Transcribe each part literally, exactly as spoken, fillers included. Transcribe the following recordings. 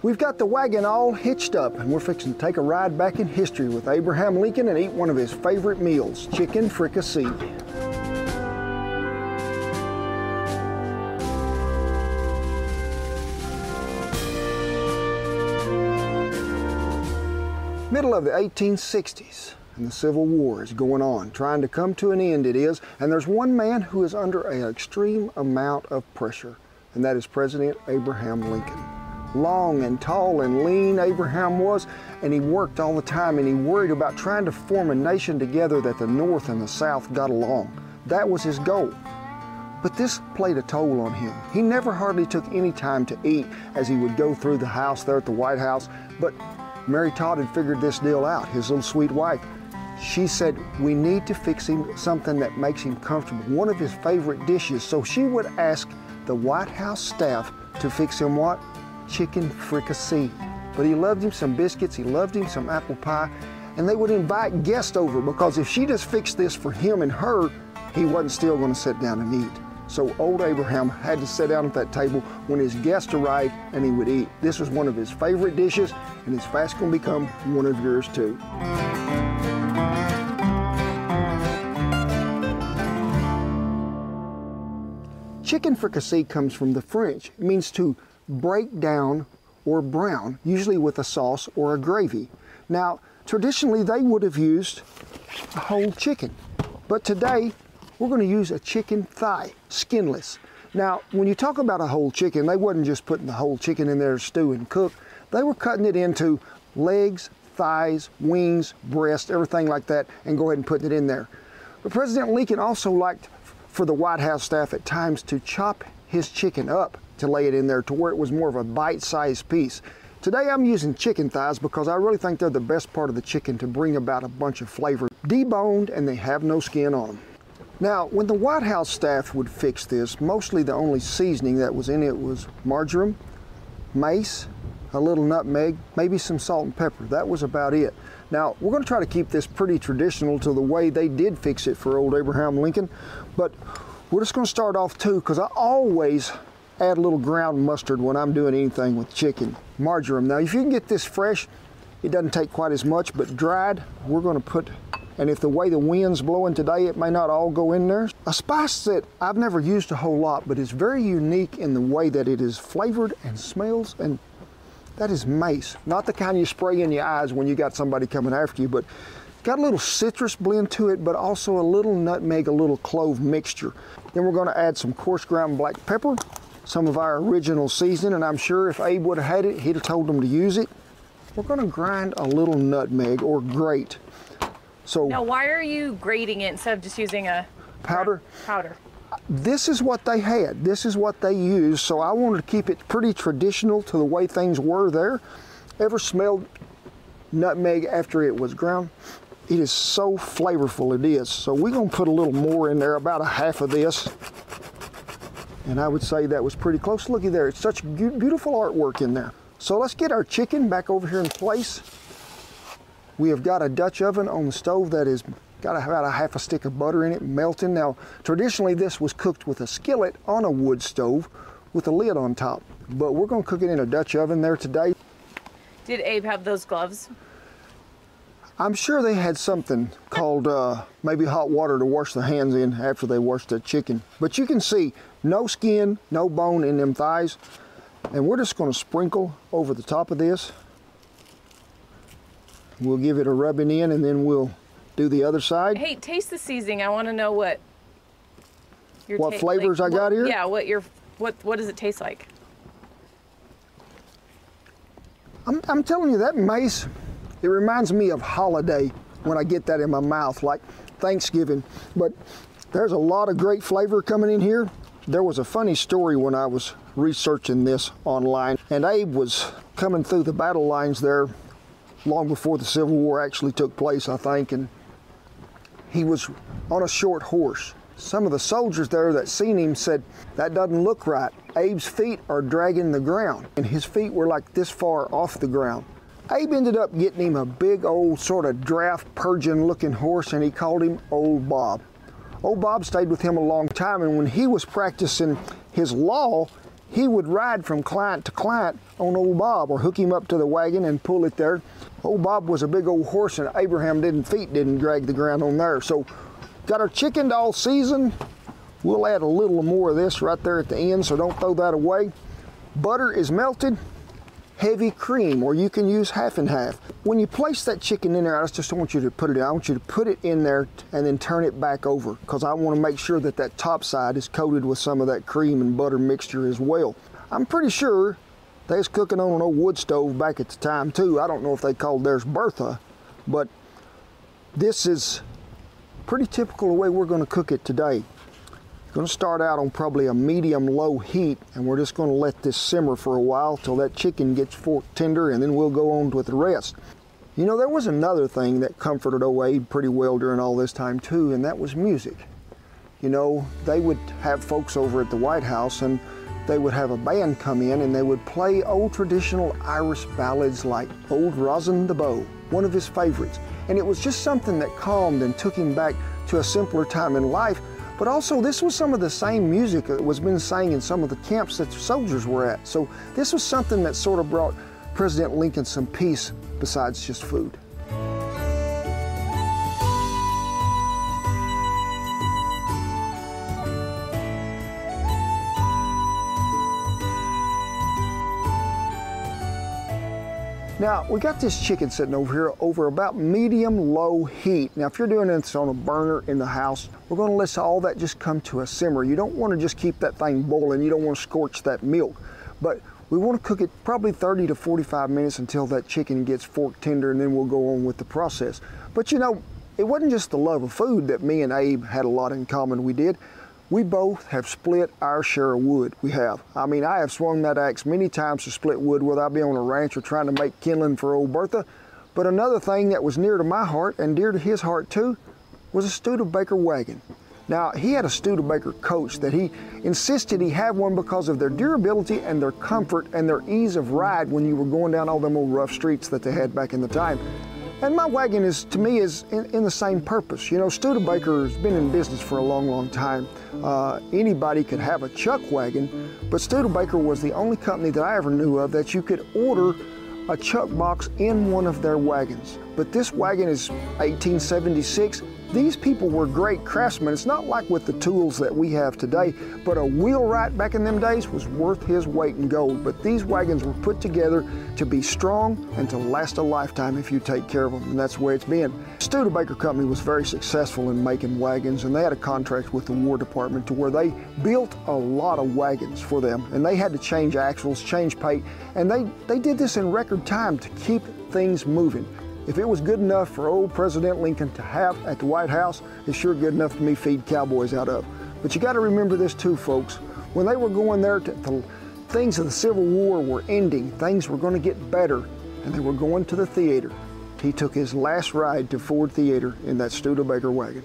We've got the wagon all hitched up and we're fixing to take a ride back in history with Abraham Lincoln and eat one of his favorite meals, chicken fricassee. Middle of the eighteen sixties and the Civil War is going on, trying to come to an end it is, and there's one man who is under an extreme amount of pressure, and that is President Abraham Lincoln. Long and tall and lean Abraham was, and he worked all the time, and he worried about trying to form a nation together that the North and the South got along. That was his goal. But this played a toll on him. He never hardly took any time to eat as he would go through the house there at the White House, but Mary Todd had figured this deal out, his little sweet wife. She said, we need to fix him something that makes him comfortable, one of his favorite dishes. So she would ask the White House staff to fix him what? Chicken fricassee. But he loved him some biscuits, he loved him some apple pie, and they would invite guests over because if she just fixed this for him and her, he wasn't still going to sit down and eat. So old Abraham had to sit down at that table when his guests arrived and he would eat. This was one of his favorite dishes and it's fast going to become one of yours too. Chicken fricassee comes from the French. It means to break down or brown, usually with a sauce or a gravy. Now, traditionally they would have used a whole chicken, but today we're going to use a chicken thigh, skinless. Now, when you talk about a whole chicken, they wasn't just putting the whole chicken in there to stew and cook. They were cutting it into legs, thighs, wings, breast, everything like that, and go ahead and putting it in there. But President Lincoln also liked for the White House staff at times to chop his chicken up to lay it in there to where it was more of a bite-sized piece. Today I'm using chicken thighs because I really think they're the best part of the chicken to bring about a bunch of flavor. Deboned and they have no skin on them. Now, when the White House staff would fix this, mostly the only seasoning that was in it was marjoram, mace, a little nutmeg, maybe some salt and pepper. That was about it. Now, we're going to try to keep this pretty traditional to the way they did fix it for old Abraham Lincoln, but we're just going to start off too, because I always add a little ground mustard when I'm doing anything with chicken. Marjoram. Now, if you can get this fresh, it doesn't take quite as much, but dried, we're going to put, and if the way the wind's blowing today, it may not all go in there. A spice that I've never used a whole lot, but is very unique in the way that it is flavored and smells, and that is mace. Not the kind you spray in your eyes when you got somebody coming after you, but got a little citrus blend to it, but also a little nutmeg, a little clove mixture. Then we're going to add some coarse ground black pepper, some of our original seasoning, and I'm sure if Abe would have had it, he'd have told them to use it. We're going to grind a little nutmeg or grate. So now, why are you grating it instead of just using a powder? Powder. This is what they had. This is what they used, so I wanted to keep it pretty traditional to the way things were there. Ever smelled nutmeg after it was ground? It is so flavorful, it is. So we're going to put a little more in there, about a half of this. And I would say that was pretty close. Looky there, it's such beautiful artwork in there. So let's get our chicken back over here in place. We have got a Dutch oven on the stove that has got about a half a stick of butter in it, melting. Now, traditionally this was cooked with a skillet on a wood stove with a lid on top. But we're going to cook it in a Dutch oven there today. Did Abe have those gloves? I'm sure they had something called uh, maybe hot water to wash their hands in after they washed the chicken. But you can see no skin, no bone in them thighs. And we're just going to sprinkle over the top of this. We'll give it a rubbing in and then we'll do the other side. Hey, taste the seasoning. I want to know what your what flavors like, I got what, here? Yeah, what your what what does it taste like? I'm, I'm telling you, that mace, it reminds me of holiday when I get that in my mouth, like Thanksgiving. But there's a lot of great flavor coming in here. There was a funny story when I was researching this online, and Abe was coming through the battle lines there long before the Civil War actually took place, I think, and he was on a short horse. Some of the soldiers there that seen him said, that doesn't look right. Abe's feet are dragging the ground, and his feet were like this far off the ground. Abe ended up getting him a big old sort of draft Persian looking horse, and he called him Old Bob. Old Bob stayed with him a long time, and when he was practicing his law, he would ride from client to client on old Bob, or hook him up to the wagon and pull it there. Old Bob was a big old horse, and Abraham didn't feet didn't drag the ground on there. So got our chicken all seasoned. We'll add a little more of this right there at the end, so don't throw that away. Butter is melted. Heavy cream, or you can use half and half. When you place that chicken in there, I just don't want you to put it in. I want you to put it in there and then turn it back over, because I want to make sure that that top side is coated with some of that cream and butter mixture as well. I'm pretty sure they was cooking on an old wood stove back at the time too. I don't know if they called theirs Bertha, but this is pretty typical the way we're going to cook it today. Going to start out on probably a medium low heat, and we're just going to let this simmer for a while till that chicken gets fork tender, and then we'll go on with the rest. You know, there was another thing that comforted old Abe pretty well during all this time too, and that was music. You know, they would have folks over at the White House, and they would have a band come in and they would play old traditional Irish ballads like Old Rosin the Bow, one of his favorites. And it was just something that calmed and took him back to a simpler time in life. But also, this was some of the same music that was being sang in some of the camps that the soldiers were at. So this was something that sort of brought President Lincoln some peace besides just food. Now, we got this chicken sitting over here over about medium-low heat. Now, if you're doing this on a burner in the house, we're gonna let all that just come to a simmer. You don't wanna just keep that thing boiling. You don't wanna scorch that milk. But we wanna cook it probably thirty to forty-five minutes until that chicken gets fork tender, and then we'll go on with the process. But you know, it wasn't just the love of food that me and Abe had a lot in common. We did. We both have split our share of wood. We have. I mean, I have swung that axe many times to split wood, whether I be on a ranch or trying to make kindling for old Bertha. But another thing that was near to my heart and dear to his heart too was a Studebaker wagon. Now, he had a Studebaker coach that he insisted he have one because of their durability and their comfort and their ease of ride when you were going down all them old rough streets that they had back in the time. And my wagon is, to me, is in, in the same purpose. You know, Studebaker has been in business for a long, long time. Uh, anybody could have a chuck wagon, but Studebaker was the only company that I ever knew of that you could order a chuck box in one of their wagons. But this wagon is eighteen seventy-six. These people were great craftsmen. It's not like with the tools that we have today, but a wheelwright back in them days was worth his weight in gold. But these wagons were put together to be strong and to last a lifetime if you take care of them, and that's the way it's been. Studebaker Company was very successful in making wagons, and they had a contract with the War Department to where they built a lot of wagons for them, and they had to change axles, change paint, and they, they did this in record time to keep things moving. If it was good enough for old President Lincoln to have at the White House, it's sure good enough for me to feed cowboys out of. But you got to remember this too, folks. When they were going there, to, to, things of the Civil War were ending. Things were going to get better, and they were going to the theater. He took his last ride to Ford Theater in that Studebaker wagon.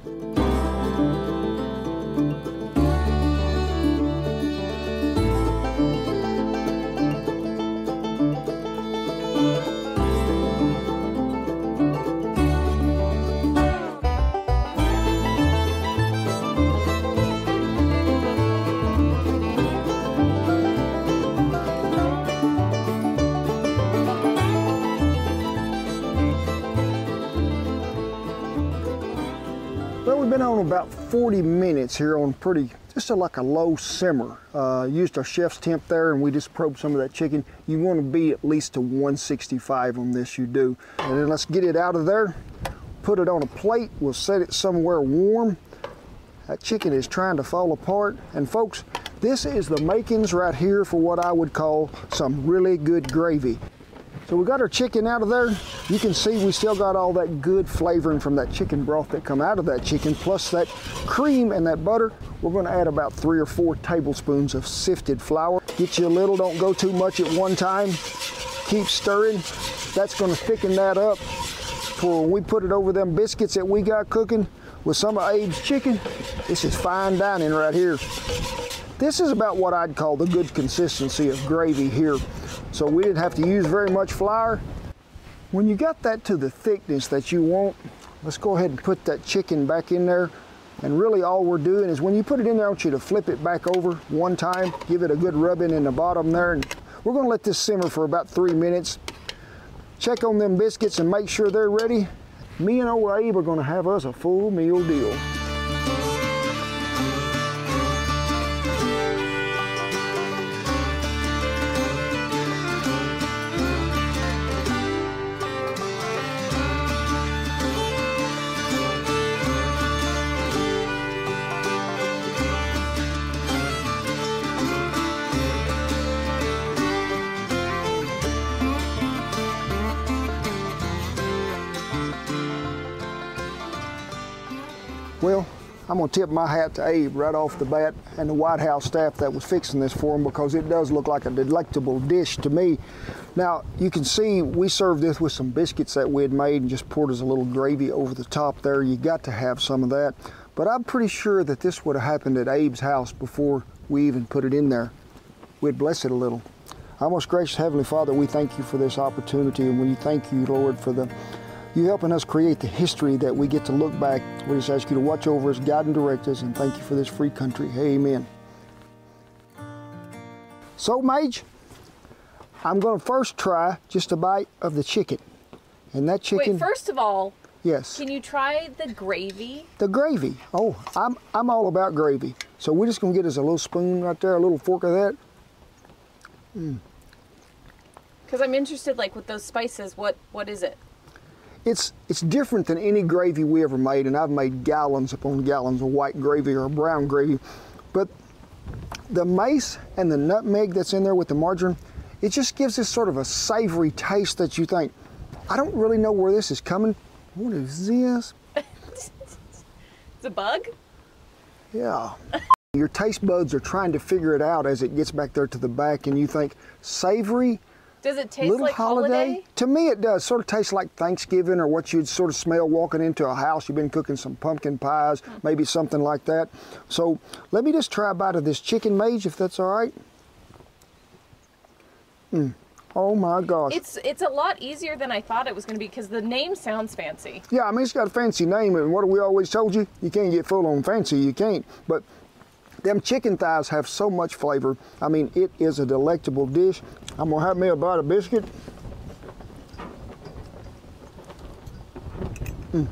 Well, we've been on about forty minutes here on pretty, just a, like a low simmer. Uh, used our chef's temp there, and we just probed some of that chicken. You want to be at least to one sixty-five on this, you do. And then let's get it out of there, put it on a plate. We'll set it somewhere warm. That chicken is trying to fall apart. And folks, this is the makings right here for what I would call some really good gravy. So we got our chicken out of there. You can see we still got all that good flavoring from that chicken broth that come out of that chicken, plus that cream and that butter. We're gonna add about three or four tablespoons of sifted flour. Get you a little, don't go too much at one time. Keep stirring. That's gonna thicken that up for when we put it over them biscuits that we got cooking with some of Abe's chicken. This is fine dining right here. This is about what I'd call the good consistency of gravy here. So we didn't have to use very much flour. When you got that to the thickness that you want, let's go ahead and put that chicken back in there. And really all we're doing is when you put it in there, I want you to flip it back over one time, give it a good rubbing in the bottom there. And we're gonna let this simmer for about three minutes. Check on them biscuits and make sure they're ready. Me and old Abe are gonna have us a full meal deal. Well, I'm gonna tip my hat to Abe right off the bat and the White House staff that was fixing this for him, because it does look like a delectable dish to me. Now, you can see we served this with some biscuits that we had made and just poured us a little gravy over the top there. You got to have some of that. But I'm pretty sure that this would have happened at Abe's house before we even put it in there. We'd bless it a little. Our most gracious Heavenly Father, we thank you for this opportunity, and we thank you, Lord, for the you helping us create the history that we get to look back. We just ask you to watch over us, guide and direct us, and thank you for this free country. Amen. So, Mage, I'm going to first try just a bite of the chicken. And that chicken... Wait, first of all, yes. Can you try the gravy? The gravy. Oh, I'm, I'm all about gravy. So we're just going to get us a little spoon right there, a little fork of that. Mm. Because I'm interested, like, with those spices, what what is it? It's, it's different than any gravy we ever made, and I've made gallons upon gallons of white gravy or brown gravy. But the mace and the nutmeg that's in there with the margarine, it just gives this sort of a savory taste that you think, I don't really know where this is coming. What is this? It's a bug? Yeah. Your taste buds are trying to figure it out as it gets back there to the back, and you think, savory? Does it taste Little like holiday? holiday? To me it does. Sort of tastes like Thanksgiving, or what you'd sort of smell walking into a house. You've been cooking some pumpkin pies, mm-hmm. maybe something like that. So let me just try a bite of this chicken, Mage, if that's all right. Mm. Oh my gosh. It's it's a lot easier than I thought it was going to be, because the name sounds fancy. Yeah, I mean, it's got a fancy name, and what have we always told you? You can't get full on fancy, you can't. But them chicken thighs have so much flavor. I mean, it is a delectable dish. I'm gonna have me a bite of biscuit. Mm.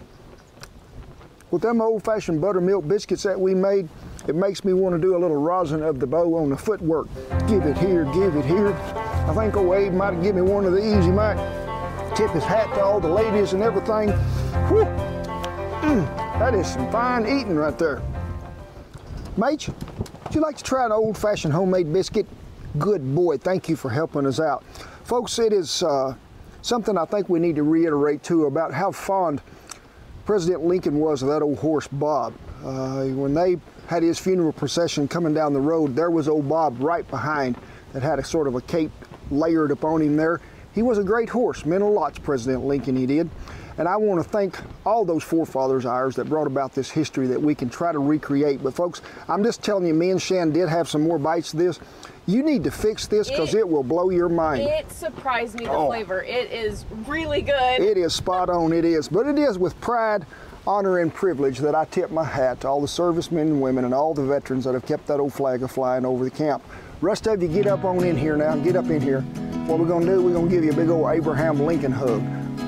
With them old-fashioned buttermilk biscuits that we made, it makes me want to do a little rosin of the bow on the footwork. Give it here, give it here. I think old Abe might have given me one of these. He might tip his hat to all the ladies and everything. Whew. Mm. That is some fine eating right there. Mate, would you like to try an old-fashioned homemade biscuit? Good boy, thank you for helping us out. Folks, it is uh, something I think we need to reiterate too about how fond President Lincoln was of that old horse Bob. Uh, when they had his funeral procession coming down the road, there was old Bob right behind that had a sort of a cape layered upon him there. He was a great horse, meant a lot to President Lincoln, he did. And I want to thank all those forefathers of ours that brought about this history that we can try to recreate. But folks, I'm just telling you, me and Shan did have some more bites of this. You need to fix this, because it, it will blow your mind. It surprised me, the oh. flavor. It is really good. It is spot on, it is. But it is with pride, honor, and privilege that I tip my hat to all the servicemen and women and all the veterans that have kept that old flag a-flying over the camp. Rest of you, get up on in here now. Get up in here. What we're going to do, we're going to give you a big old Abraham Lincoln hug.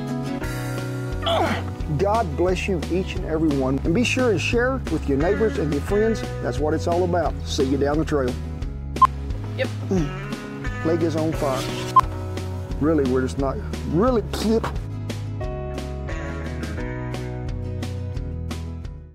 God bless you, each and every one. And be sure and share with your neighbors and your friends. That's what it's all about. See you down the trail. Yep. Mm. Leg is on fire. Really, we're just not, really,